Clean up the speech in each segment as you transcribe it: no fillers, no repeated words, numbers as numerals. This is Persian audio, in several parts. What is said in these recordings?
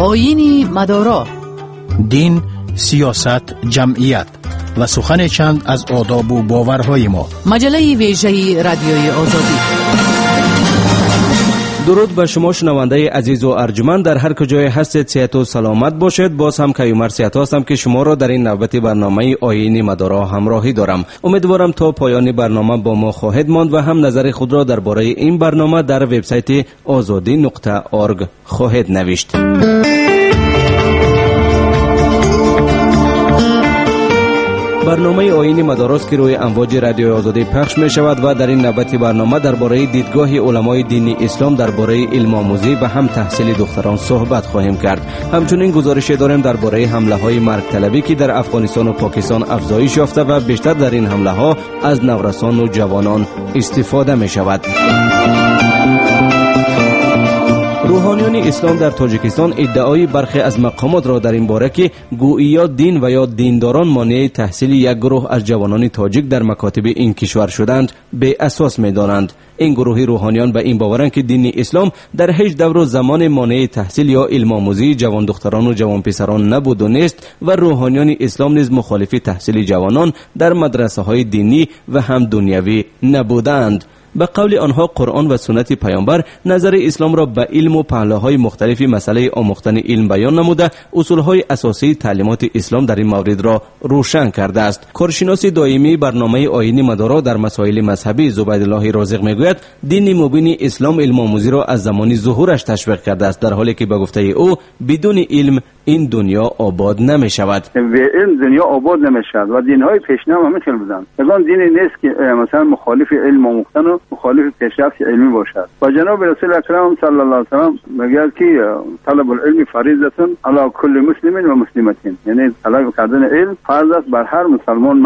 آیین مدارا، دین، سیاست، جمعیت و سخن چند از آداب و باورهای ما. مجله ویژه رادیوی آزادی. درود به شما شنونده عزیز و ارجمند، در هر کجای هستید صحت و سلامت باشید. باز هم کیومر صحت هستم که شما را در این نوبت برنامه آیین مدارا همراهی دارم. امیدوارم تا پایان برنامه با ما خواهید ماند و هم نظر خود را درباره این برنامه در وبسایت azadi.org خواهید نوشت. برنامه آیین مدارس که روی امواج رادیوی آزادی پخش می شود و در این نوبت برنامه درباره دیدگاه علمای دین اسلام درباره علم آموزی و هم تحصیل دختران صحبت خواهیم کرد. همچنین گزارش داریم درباره حمله های مرگ طلبی که در افغانستان و پاکستان افزایش یافته و بیشتر در این حمله ها از نورسان و جوانان استفاده می شود. روحانیان اسلام در تاجیکستان ادعای برخی از مقامات را در این باره که گویی دین و یا دینداران مانع تحصیل یک گروه از جوانان تاجیک در مکاتب این کشور شدند به اساس می دانند. این گروه روحانیان به این باورند که دین اسلام در هیچ دور و زمان مانع تحصیل یا علم آموزی جوان دختران و جوان پسران نبود و نیست و روحانیان اسلام نیز مخالف تحصیل جوانان در مدرسه های دینی و هم دنیوی نبودند. به قول آنها قرآن و سنت پیامبر نظر اسلام را به علم و پهلوهای مختلف مسئله آموختن علم بیان نموده اصولهای اساسی تعلیمات اسلام در این مورد را روشن کرده است. کارشناس دائمی برنامه آیین مدارا در مسائل مذهبی زبیدالله رازق میگوید دین مبین اسلام علم آموزی را از زمان ظهورش تشویق کرده است، در حالی که به گفته او بدون علم این دنیا آباد نمی شود. به علم دنیا آباد نمی شود و دین‌های پیشین هم همین بودند. مثلا دینی نیست که مثلا مخالف علم آموختن و مخالف پیشرفت علمی باشد. و جناب رسول اکرم صلی الله علیه و سلم میگه که طلب العلم فریضه علی کل مسلم و مسلمه، یعنی طلب کردن علم فرض است بر هر مسلمان،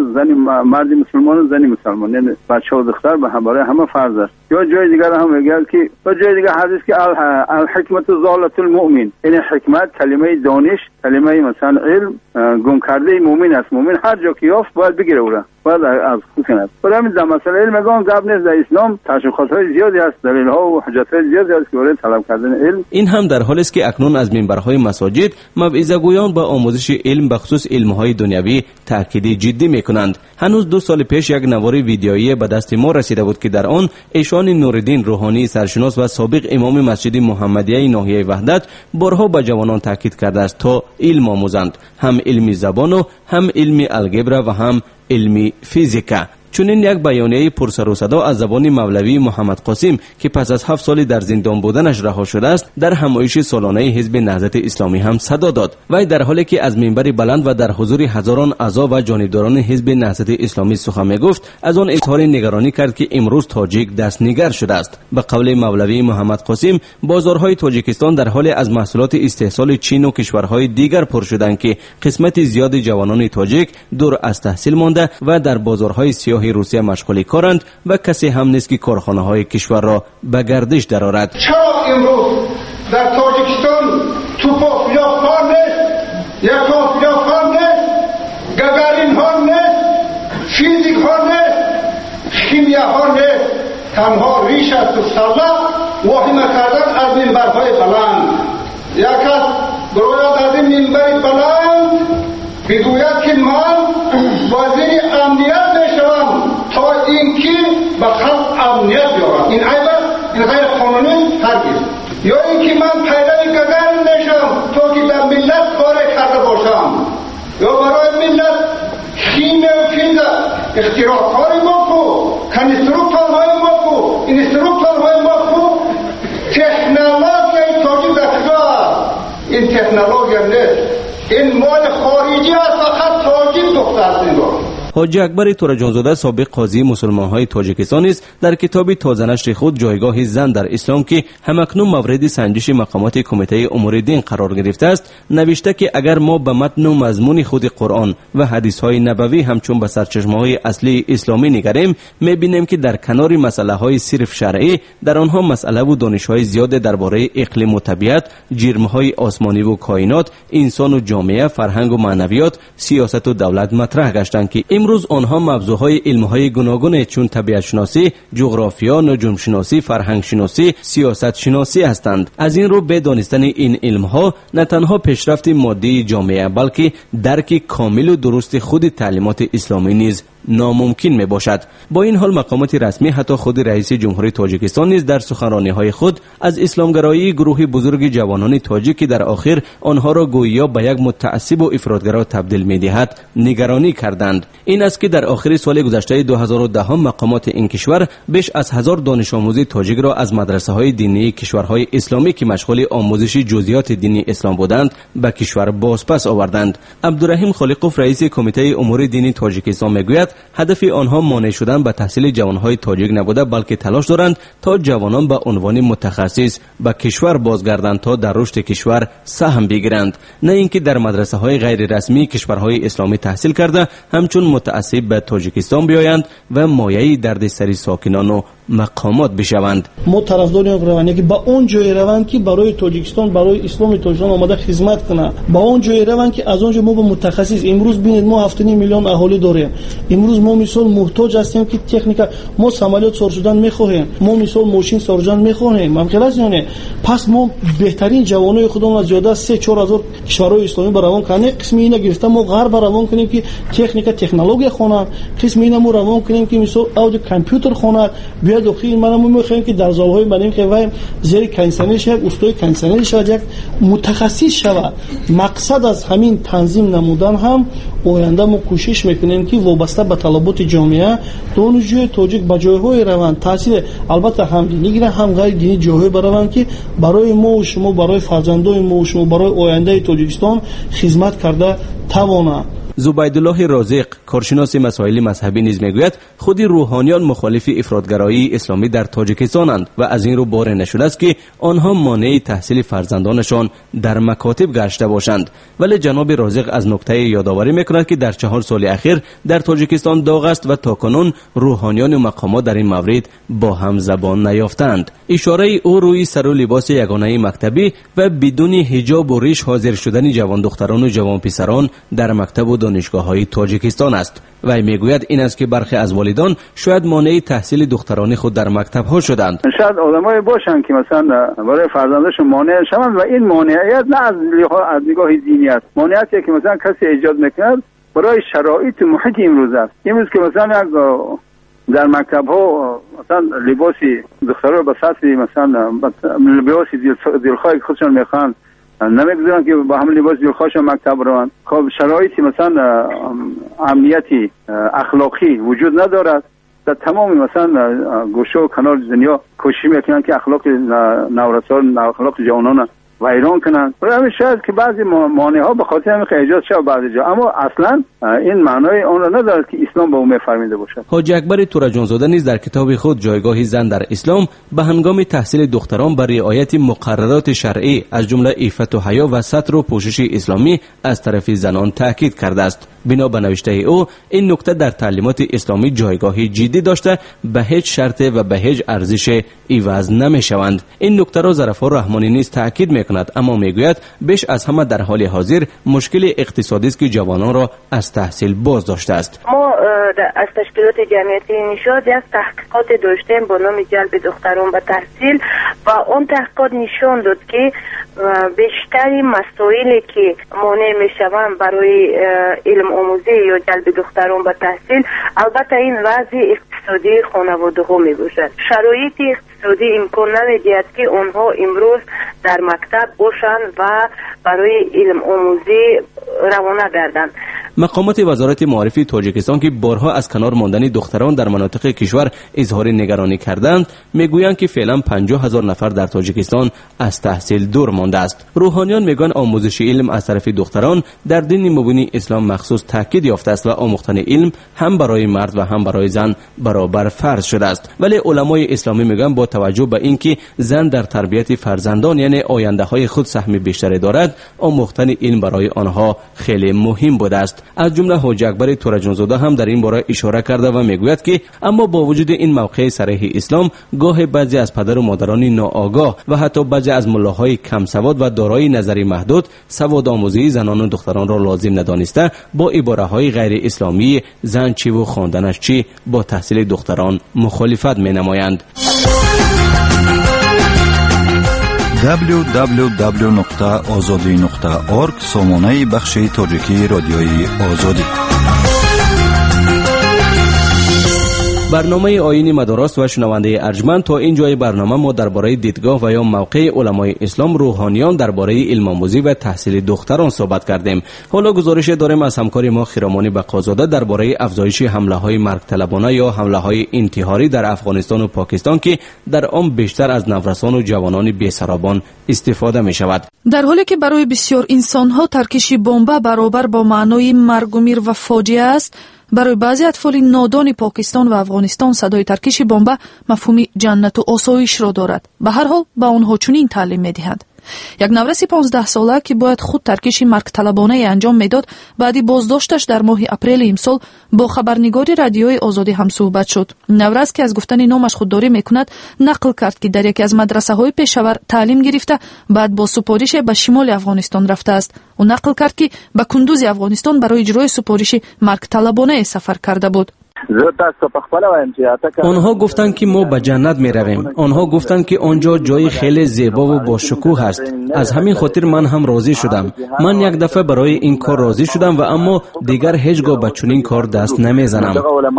مرد مسلمان و زن مسلمان، یعنی بچه و دختر به برای همه فرض است. یا جای دیگر هم میگه که جای دیگر حدیث که الحکمت ضالت المؤمن، یعنی حکمت کلمه دانش، کلمه مثلا علم گم کرده مؤمن است. مؤمن هر جا که یافت باید بگیره او را، باید از خود کند. برای همین در مسئله علم میگم گپ نیست. در اسلام تشخیصات زیادی هست، دلیل‌ها و حجت‌های زیادی هست که برای طلب کردن علم. این هم در حالی است که اکنون از منبرهای مساجد موعظه گویان با آموزش علم به خصوص علم‌های دنیوی تاکید جدی می‌کنند. هنوز 2 سال پیش یک نوار ویدیویی به دست ما رسیده بود که در آن ایشان نورالدین روحانی سرشناس و سابق امام مسجد محمدیه ناحیه وحدت بارها به جوانان تاکید کرده است تا علم آموزند، هم علمی زبان و هم علمی الگبر و هم علمی فیزیکا. چنین یک بیانیه پرسر و صدا از زبان مولوی محمد قاسم که پس از 7 سال در زندان بودنش رها شده است در همایش سالانه حزب نهضت اسلامی هم صدا داد. وی در حالی که از منبر بلند و در حضور هزاران اعضا و جانبداران حزب نهضت اسلامی سخن میگفت از آن اظهار نگرانی کرد که امروز تاجیک دستنگر شده است. به قول مولوی محمد قاسم بازارهای تاجیکستان در حال از محصولات استحصال چین و کشورهای دیگر پر شدند که قسمت زیاد جوانان تاجیک دور از تحصیل مانده و در بازارهای سیاه روسیه مشغول کارند و کسی هم نیست که کارخانه‌های کشور را به گردش درآورد. چرا امروز در تاجیکستان توپافیا ها نیست، یکافیا ها نیست، گگارین ها نیست، فیزیک ها نیست، شیمیا ها نیست، تنها ریش است و سلا واهمه کردن از منبرهای بلند. یک از گروهی از این منبر بلند بگوید که من وزیر امنیت میشوم تا اینکه به خلق امنیت بیارم. این غیر قانونی هرگز. یا اینکه من پیرو گگارین میشم تا که در ملت کار کرده باشم، یا برای ملت شیمه و فیزیک اختراعات ما کو، کنستروکتورهای ما کو، اینستروکتورهای ما کو، تکنولوژی تاجیک در این تکنولوژی نیست، این مال خارجی است، فقط تاجیک دخته است این رو. حاجی اکبر تورجانزاده سابق قاضی مسلمان‌های تاجیکستان است در کتاب تازه نشر خود جایگاه زن در اسلام که همکنون مورد سنجش مقامات کمیته امور دین قرار گرفته است نوشته که اگر ما به متن و مضمون خود قرآن و حدیث‌های نبوی همچون به سرچشمه‌های اصلی اسلامی نگریم می‌بینیم که در کنار مسائل‌های صرف شرعی در آنها مسئله و دانش‌های زیاد درباره اقلیم و طبیعت، جرم‌های آسمانی و کائنات، انسان و جامعه، فرهنگ و معنویات، سیاست و دولت مطرح گشتند که امروز آنها موضوعهای علمهای گوناگون چون طبیعت شناسی، جغرافیا، نجوم شناسی، فرهنگ شناسی، سیاست شناسی هستند. از این رو به دانستن این علمها نه تنها پیشرفت مادی جامعه بلکه درک کامل و درست خود تعلیمات اسلامی نیز ناممکن می باشد. با این حال مقامات رسمی حتی خود رئیس جمهوری تاجیکستان نیز در سخنرانی‌های خود از اسلامگرایی گروه بزرگ جوانان تاجیک که در آخر آنها را گویا به یک متعصب و افراطگرا تبدیل می‌دهد نگرانی کردند. این است که در آخر سال گذشته 2010 مقامات این کشور بیش از 1000 دانش آموز تاجیک را از مدرسه‌های دینی کشورهای اسلامی که مشغول آموزش جزئیات دینی اسلام بودند به کشور بازپس آوردند. عبدالرحیم خالقوف رئیس کمیته امور دینی تاجیکستان میگوید هدف آنها مانع شدن به تحصیل جوانهای تاجیک نبوده بلکه تلاش دارند تا جوانان به عنوان متخصص به کشور بازگردند تا در رشد کشور سهم بگیرند، نه اینکه در مدرسه های غیر رسمی کشورهای اسلامی تحصیل کرده همچون متعصب به تاجیکستان بیایند و مایه دردسر ساکنان و مقامات بشوند. ما طرفدار این روانی که با اون جای روند که برای تاجیکستان، برای اسلام تاجیکستان آماده خدمت کنه، با اون جای روند که از اونجا ما به متخصص امروز ببینید ما 7.5 میلیون اهالی داریم. امروز ما مثال محتاج هستیم که تکنیک ما سامالیات سر شدن میخواهیم، ما مثال ماشین سر شدن میخواهیم. ممکن است یعنی پس ما بهترین جوانای خودمون از زیاده 3-4 هزار کشورهای اسلامی روان کنیم. قسمی اینا گرفتم ما غرب روان کنیم که تکنیک تکنولوژی خونه، قسمی اینا ما روان کنیم که مثال اودیو کامپیوتر خونه. بیاد اخیر ما میخوایم که در زالهای مدین که زیر کانسنش یک استاد کانسنش شود، یک متخصص شود. مقصد از همین تنظیم نمودن هم آینده ما کوشش میکنیم که وابسته به طلبات جامعه دانشجوی تاجیک به جایهای روند تحصیل البته هم دینی گیرن هم غیر دینی جاهای بروند که برای ما و شما، برای فرزندان ما و شما، برای آینده تاجیکستان خدمت کرده توانند. زبیدالله رازق کارشناس مسائل مذهبی نیز میگوید خود روحانیان مخالف افراطگرایی اسلامی در تاجیکستانند و از این رو باره نشده است که آنها مانع تحصیل فرزندانشان در مکاتب گشته باشند. ولی جناب رازق از نکته یادآوری میکند که در 4 سال اخیر در تاجیکستان داغ است و تاکنون روحانیان و مقامات در این مورد با هم زبان نیافتند. اشاره او روی سر و لباس یگانه مکتبی و بدون حجاب و ریش حاضر شدن جوان دختران و جوان پسران در مکتب و دانشگاه‌های تاجیکستان است. و میگوید این است که برخی از والدان شاید مانع تحصیل دختران خود در مکتب‌ها شدند. شاید آدمایی باشند که مثلا برای فرزندانشون مانع شوند و این مانعیت نه از نگاه دینی است، مانعیتی که مثلا کسی ایجاد می‌کند برای شرایط محیط امروز است. امروز که مثلا در مکتب‌ها مثلا لباسی دخترها به سطح مثلا لباسی دلخواهی خودشون می‌خوان نمیگذارن که با هم لباس دلخواهشون مکتب روند. خب شرایطی مثلا امنیتی اخلاقی وجود ندارد. در تمام مثلا گوشه و کنار دنیا کوشش میکنن که اخلاق نورسان، اخلاق جوانان ویران کنند. برای همین شاید که بعضی مانع ها به خاطر همین ایجاد شد بعضی جا، اما اصلا این معنای اون را ندارد که اسلام به اون میفرمایده باشد. حاجی اکبر تورجانزاده نیز در کتاب خود جایگاه زن در اسلام به هنگام تحصیل دختران بر رعایت مقررات شرعی از جمله عفت و حیا و ستر و پوشش اسلامی از طرف زنان تاکید کرده است. بنا به نوشته او این نکته در تعلیمات اسلامی جایگاه جدی داشته به هیچ شرط و به هیچ ارزش عوض نمیشوند. این نکته را ظفر رحمانی نیز تاکید میکند، اما میگوید بیش از همه در حال حاضر مشکل اقتصادی است که جوانان را از تحصیل باز داشته است. ما از تشکیلات جمعیتی نژاد یک تحقیقات داشتیم با نام جلب دختران به تحصیل و اون تحقیقات نشان داد که بیشتری مسائلی که مانع میشوند برای علم آموزی یا جلب دختران به تحصیل البته این وضع اقتصادی خانواده ها می باشد. شرایط اقتصادی امکان نمیدهد که آنها امروز در مکتب باشند و برای علم آموزی روانه گردند. مقامات وزارت معارف تاجیکستان که بارها از کنار ماندن دختران در مناطق کشور اظهار نگرانی کردند میگویند که فعلا 50,000 نفر در تاجیکستان از تحصیل دور مانده است. روحانیان میگویند آموزش علم از طرف دختران در دین مبین اسلام مخصوص تاکید یافته است و آموختن علم هم برای مرد و هم برای زن برابر فرض شده است. ولی علمای اسلامی میگویند با توجه به اینکه زن در تربیت فرزندان یعنی آینده های خود سهم بیشتری دارد، آموختن علم برای آنها خیلی مهم بوده است. از جمله حاج اکبر تورجانزاده هم در این باره اشاره کرده و میگوید که اما با وجود این موقع صریح اسلام، گاه بعضی از پدر و مادران ناآگاه و حتی بعضی از ملاهای کم سواد و دارای نظری محدود سواد آموزی زنان و دختران را لازم ندانسته با عباره های غیر اسلامی زن چی و خواندنش چی با تحصیل دختران مخالفت می نمایند. www.azadi.org سامانه بخش تاجیکی رادیوی آزادی. برنامه آیین مدارس و شنونده ارجمند، تا این جای برنامه ما درباره دیدگاه و یا موقع علمای اسلام روحانیان درباره علم آموزی و تحصیل دختران صحبت کردیم. حالا گزارش داریم از همکار ما خیرامان بقازاده درباره افزایش حمله های مرگ طلبانه یا حمله های انتحاری در افغانستان و پاکستان که در آن بیشتر از نورسان و جوانان بی‌سرابان استفاده می شود. در حالی که برای بسیار انسان ها ترکش بمب برابر با معنای مرگ و میر و فاجعه است، برای بعضی اطفال نادان پاکستان و افغانستان صدای ترکش بمب مفهومی جنت و آسایش را دارد. به هر حال به آنها چنین تعلیم می‌دهند. یک نورس 15 ساله که باید خود ترکش مرگ طلبانه انجام میداد، بعدی بازداشتش در ماه اپریل امسال با خبرنگار رادیوی آزادی هم صحبت شد. نورس که از گفتن نامش خودداری میکند نقل کرد که در یکی از مدرسه‌های پشاور تعلیم گرفته، بعد با سپارش به شمال افغانستان رفته است. او نقل کرد که به کندوز افغانستان برای اجرای سپارش مرگ طلبانه سفر کرده بود. آنها گفتند که ما به جنت می رویم. آنها گفتند که آنجا جای خیلی زیبا و با شکوه است. از همین خاطر من هم راضی شدم. من یک دفعه برای این کار راضی شدم و اما دیگر هیچگاه به چنین کار دست نمی زنم.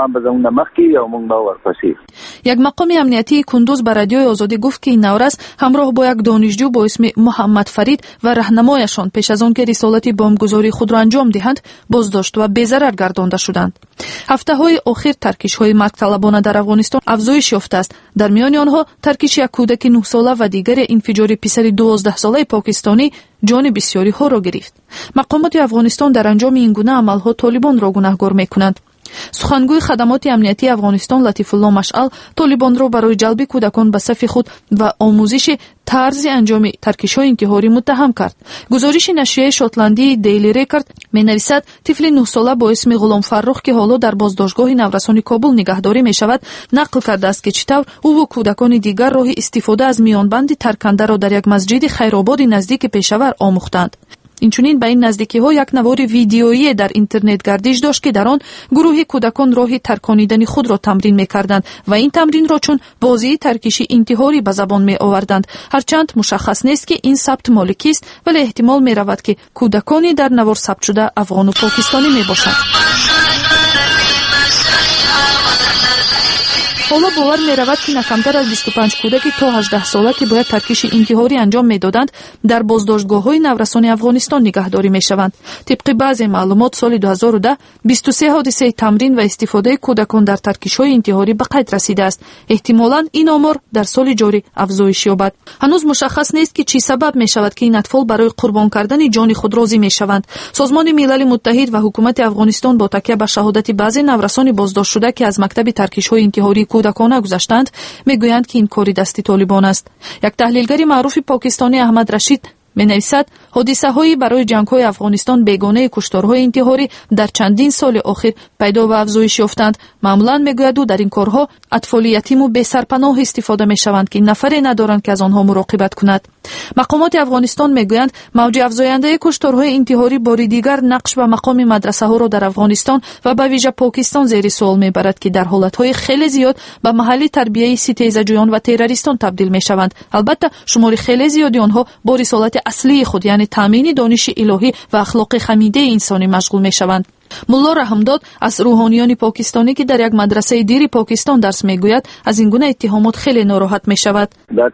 یک مقام امنیتی کندوز به رادیوی آزادی گفت که این نورس همراه با یک دانشجو با اسم محمد فرید و راهنمایشان پیش از آن که رسالت بمبگذاری خود را انجام دهند بازداشت و بی‌ضرر گردانده شدند. هفته‌های اخیر ترکش‌های مرگ طلبانه در افغانستان افزایش یافته است. در میان آنها ترکش یک کودک 9 ساله و دیگر انفجار پسر 12 ساله پاکستانی جان بسیاری ها را گرفت. مقامات افغانستان در انجام این گونه عمل‌ها طالبان را گناهکار می‌کنند. سخنگوی خدمات امنیتی افغانستان لطیف الله مشعل طالبان را برای جلب کودکان به صف خود و آموزش طرز انجام ترکش‌های انتحاری متهم کرد. گزارش نشریه شاتلندی دیلی ریکارد می‌نویسد طفل 9 ساله با اسم غلام فرخ که حالا در بازداشتگاه نورسان کابل نگهداری می‌شود نقل کرده است که چطور او و کودکان دیگر راه استفاده از میانبند ترکنده را در یک مسجد خیرآباد نزدیک پشاور آموختند. اینچنین به این نزدیکی‌ها یک نوار ویدیویی در اینترنت گردش داشت که در آن گروه کودکان راه ترکاندن خود را تمرین می‌کردند و این تمرین را چون بازی ترکشی انتحاری به زبان می‌آوردند. هرچند مشخص نیست که این ثبت مال کیست، ولی احتمال می‌رود که کودکانی در نوار ثبت شده افغان و پاکستانی می‌باشند. حالا باور می‌رود که کمتر از 25 کودک تا 18 ساله که باید ترکش انتحاری انجام می‌دادند در بازداشتگاه‌های نورسان افغانستان نگهداری می‌شوند. طبق بعضی معلومات سال 2010 23 حادثه تمرین و استفاده کودکان در ترکش‌های انتحاری به قید رسیده است. احتمالاً این آمار در سال جاری افزایش یابد. هنوز مشخص نیست که چی سبب می‌شود که این اطفال برای قربان کردن جان خود راضی می‌شوند. سازمان ملل متحد و حکومت افغانستان با تکیه به شهادت بعضی نورسان بازداشت شده که از مکتب ترکش‌های انتحاری کودکانه گذشتند میگویند که این کاری دستی طالبان است. یک تحلیلگر معروف پاکستانی احمد رشید می‌نویسد حادثه‌هایی برای جنگ‌های افغانستان بیگانه کشتارهای انتحاری در چندین سال اخیر پیدا و افزایش یافتند. معمولاً میگوید او در این کارها اطفال یتیم و بی‌سرپناه استفاده می‌شوند که نفری ندارند که از آنها مراقبت کند. مقامات افغانستان میگویند موج افزاینده کشتارهای انتحاری باری دیگر نقش و مقام مدرسه‌ها را در افغانستان و به ویژه پاکستان زیر سوال میبرد که در حالت‌های خیلی زیاد به محل تربیه ستیزجویان و تروریستان تبدیل میشوند. البته شمار خیلی زیادی آنها با رسالت اصلی خود یعنی تامین دانش الهی و اخلاق خمیده انسانی مشغول میشوند. ملا رحمداد از روحانیان پاکستانی که در یک مدرسه دیر پاکستان درس میگوید از این گونه اتهامات خیلی ناراحت میشود.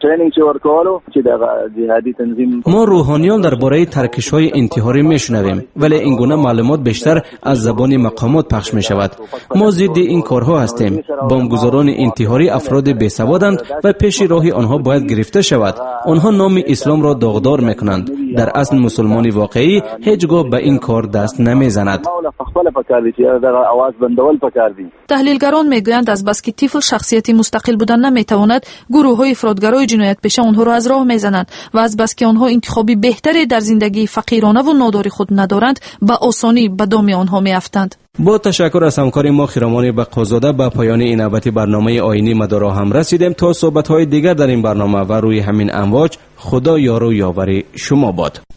ما روحانیان درباره ترکش‌های انتحاری میشنویم، ولی این گونه معلومات بیشتر از زبان مقامات پخش میشود. ما ضد این کارها هستیم. بمبگذاران انتحاری افراد بیسوادند و پیش راه آنها باید گرفته شود. آنها نام اسلام را داغدار میکنند. در اصل مسلمان واقعی هیچگاه به این کار دست نمیزند. خپل پکار چې دغه आवाज بندول پکار دي. تحلیلگران میگویند از بس که طفل شخصیتی مستقل بودن نمیتواند، گروه‌های افراطگرای جنایت پیشه آنها را از راه میزنند و از بس که آنها انتخابی بهتری در زندگی فقیرانه و نادار خود ندارند، به آسانی به دام آنها میافتند. با تشکر از همکار ما خیرامان بقازاده، به پایان این نوبت برنامه آینی مدارا هم رسیدیم. تا صحبت‌های دیگر در این برنامه و روی همین امواج، خدا یار و یاور شما باد.